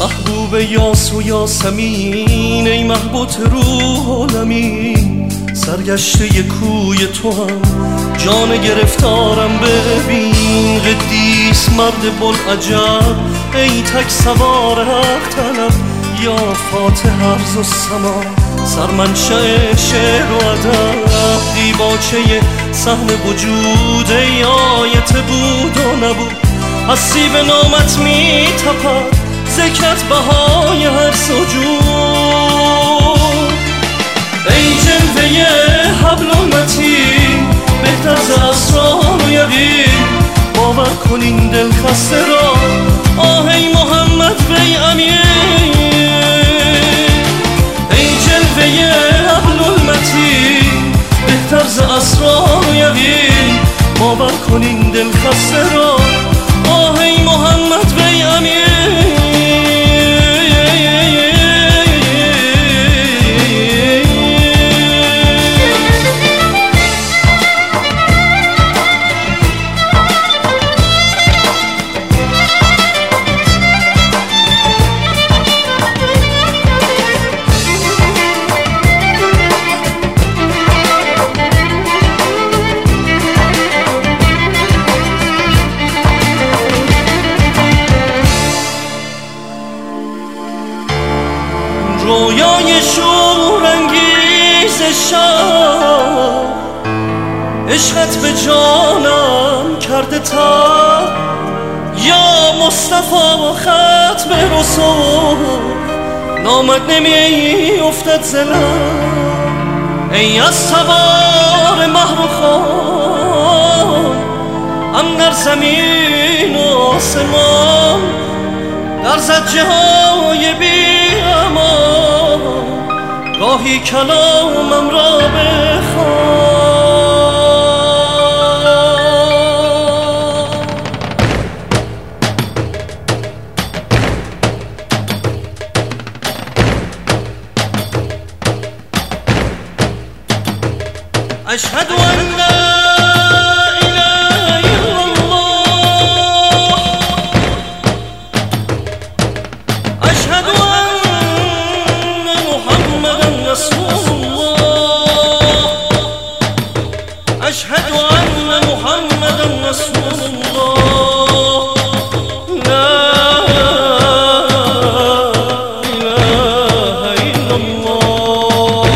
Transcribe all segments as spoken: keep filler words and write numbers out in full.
محبوب یاس و یاسمین، ای محبوت روح عالمین، سرگشته ی کوی تو هم جان گرفتارم ببین. قدیس مرد بلعجب، ای تک سوار حق طلب، یا فاتح ارض و سما، سرمنشأ شعر و ادب، دیباچه صحن وجود، ای آیت بود و نبود، هستی به نامت می تپد، ذکرت بهای هر سجود. ای جلوه حبل المتین، بهتر ز اسرار و یقین، باور کن این دل خسته را، آه ای محمد وی امین. ای جلوه حبل المتین، بهتر ز اسرار و یقین، باور کن این دل خسته را، آه ای محمد وی امین. رویای شورانگیز شب، عشقت به جانم کرده تب، یا مصطفی و ختم رسول، نامت نمی افتد ز لب. ای از تبار مهر و خان، هم در زمین و آسمان، در زجه های بی امان، گاهی کلامم را بخوان. اشهد ان لا أشهد أن محمدا رسول الله، لا إله إلا الله.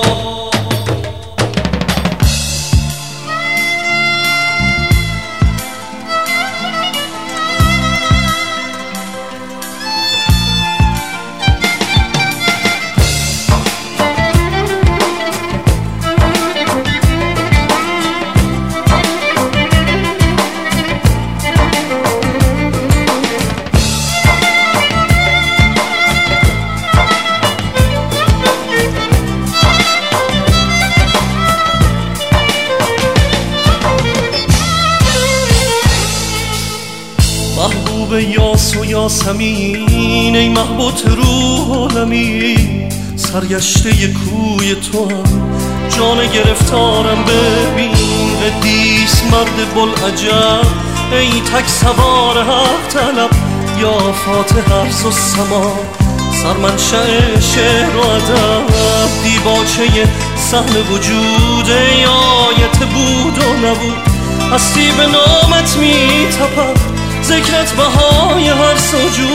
محبوب یاس و یاسمین، ای محبوت روح عالمین، سرگشته ی کوی تو هم جان گرفتارم ببین. قدیس مرد بلعجب، ای تک سوار حق طلب، یا فاتح ارض و سما، سرمنشأ شعر و ادب، دیباچه صحن وجود، ای آیت بود و نبود، هستی به نامت می تپد، ذکرت بهای هر سجود.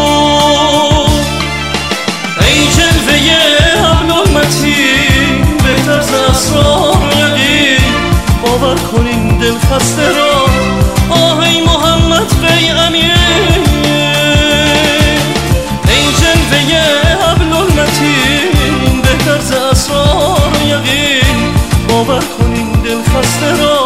ای جلوه حبل المتین، بهتر ز اسرار و یقین، باور کن این دل خسته را، آه ای محمد وی امین. ای جلوه حبل المتین، بهتر ز اسرار و یقین، باور کن این دل خسته را،